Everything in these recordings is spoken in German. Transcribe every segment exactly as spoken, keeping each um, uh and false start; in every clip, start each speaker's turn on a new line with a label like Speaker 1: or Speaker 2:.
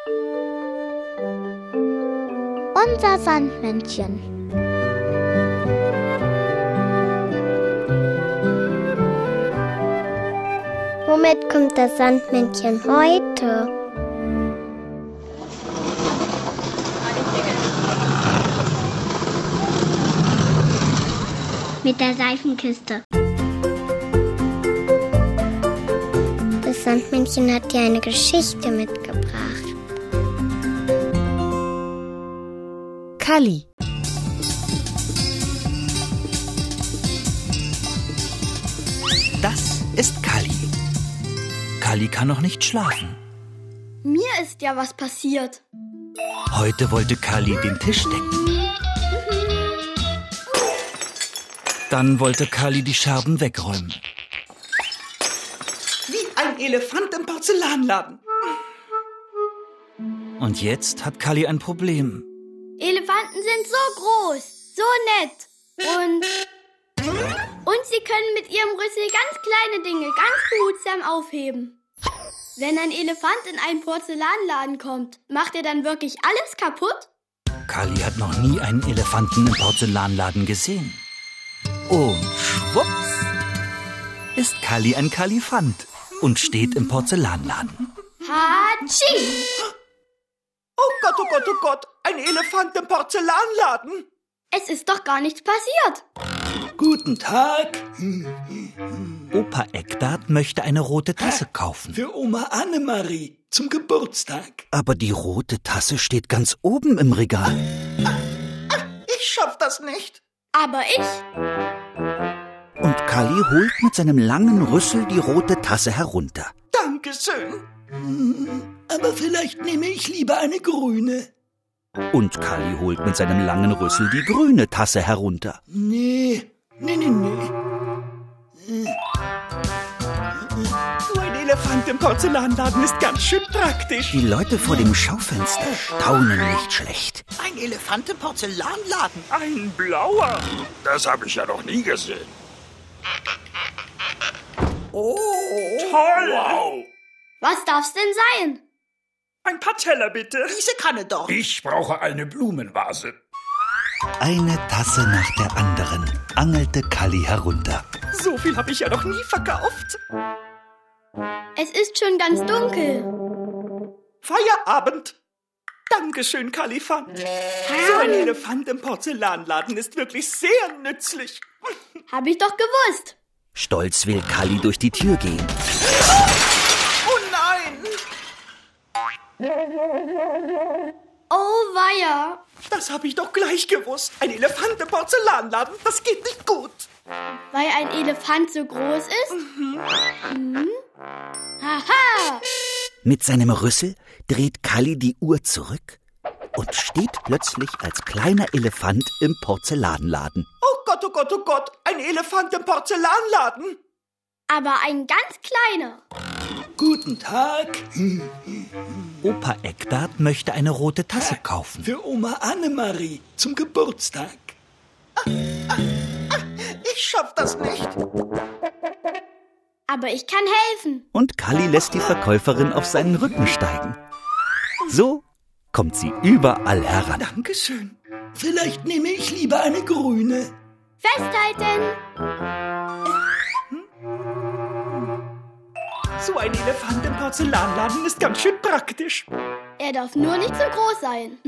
Speaker 1: Unser Sandmännchen. Womit kommt das Sandmännchen heute? Mit der Seifenkiste. Das Sandmännchen hat dir eine Geschichte mitgebracht.
Speaker 2: Kalli.
Speaker 3: Das ist Kalli. Kalli kann noch nicht schlafen.
Speaker 4: Mir ist ja was passiert.
Speaker 3: Heute wollte Kalli den Tisch decken. Dann wollte Kalli die Scherben wegräumen.
Speaker 5: Wie ein Elefant im Porzellanladen.
Speaker 3: Und jetzt hat Kalli ein Problem.
Speaker 4: Elefanten sind so groß, so nett und... Und sie können mit ihrem Rüssel ganz kleine Dinge ganz behutsam aufheben. Wenn ein Elefant in einen Porzellanladen kommt, macht er dann wirklich alles kaputt?
Speaker 3: Kalli hat noch nie einen Elefanten im Porzellanladen gesehen. Und schwupps ist Kalli ein Kalifant und steht im Porzellanladen.
Speaker 4: Hatschi!
Speaker 5: Oh Gott, oh Gott, oh Gott, ein Elefant im Porzellanladen.
Speaker 4: Es ist doch gar nichts passiert.
Speaker 6: Guten Tag.
Speaker 3: Opa Eckdart möchte eine rote Tasse kaufen.
Speaker 6: Für Oma Annemarie zum Geburtstag.
Speaker 3: Aber die rote Tasse steht ganz oben im Regal.
Speaker 5: Ich schaff das nicht.
Speaker 4: Aber ich...
Speaker 3: Und Kalli holt mit seinem langen Rüssel die rote Tasse herunter.
Speaker 5: Dankeschön.
Speaker 6: Aber vielleicht nehme ich lieber eine grüne.
Speaker 3: Und Kalli holt mit seinem langen Rüssel die grüne Tasse herunter.
Speaker 6: Nee, nee, nee, nee.
Speaker 5: So ein Elefant im Porzellanladen ist ganz schön praktisch.
Speaker 3: Die Leute vor dem Schaufenster staunen nicht schlecht.
Speaker 5: Ein Elefant im Porzellanladen.
Speaker 7: Ein blauer. Das habe ich ja noch nie gesehen.
Speaker 5: Oh,
Speaker 7: Toll! Wow.
Speaker 4: Was darf's denn sein?
Speaker 7: Ein paar Teller, bitte.
Speaker 5: diese Kanne doch.
Speaker 7: Ich brauche eine Blumenvase.
Speaker 3: Eine Tasse nach der anderen angelte Kalli herunter.
Speaker 5: So viel habe ich ja noch nie verkauft.
Speaker 4: Es ist schon ganz dunkel.
Speaker 5: Feierabend. Dankeschön, Kalifant. So ein Elefant im Porzellanladen ist wirklich sehr nützlich.
Speaker 4: Hab ich doch gewusst.
Speaker 3: Stolz will Kalli durch die Tür gehen.
Speaker 5: Oh nein!
Speaker 4: Oh weia.
Speaker 5: Das habe ich doch gleich gewusst. Ein Elefant im Porzellanladen, das geht nicht gut.
Speaker 4: Weil ein Elefant so groß ist? Mhm. Mhm. Haha!
Speaker 3: Mit seinem Rüssel dreht Kalli die Uhr zurück und steht plötzlich als kleiner Elefant im Porzellanladen.
Speaker 5: Oh Gott, oh Gott, oh Gott, ein Elefant im Porzellanladen.
Speaker 4: Aber ein ganz kleiner.
Speaker 6: Guten Tag.
Speaker 3: Opa Eckdart möchte eine rote Tasse kaufen.
Speaker 6: Für Oma Annemarie zum Geburtstag.
Speaker 5: Ich schaff das nicht.
Speaker 4: Aber ich kann helfen.
Speaker 3: Und Kalli lässt die Verkäuferin auf seinen Rücken steigen. So kommt sie überall heran.
Speaker 5: Dankeschön.
Speaker 6: Vielleicht nehme ich lieber eine grüne.
Speaker 4: Festhalten.
Speaker 5: So ein Elefant im Porzellanladen ist ganz schön praktisch.
Speaker 4: Er darf nur nicht so groß sein.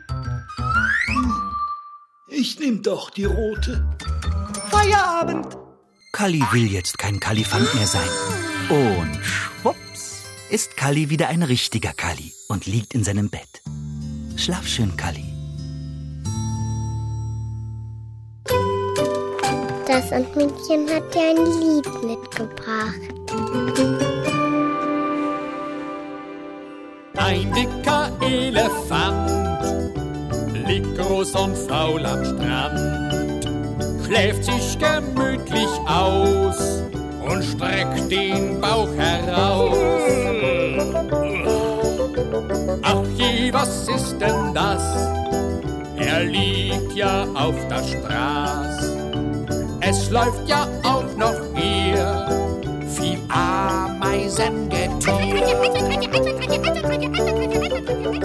Speaker 6: Ich nehme doch die rote.
Speaker 5: Feierabend.
Speaker 3: Kalli will jetzt kein Kalifant mehr sein. Und schwupps ist Kalli wieder ein richtiger Kalli und liegt in seinem Bett. Schlaf schön, Kalli.
Speaker 1: Das Sandmännchen hat dir ein Lied mitgebracht.
Speaker 8: Ein dicker Elefant liegt groß und faul am Strand, schläft sich gemütlich aus und streckt den Bauch heraus. Ach je, was ist denn das? Er liegt ja auf der Straße. Es läuft ja auch noch hier viel Ameisengetüer.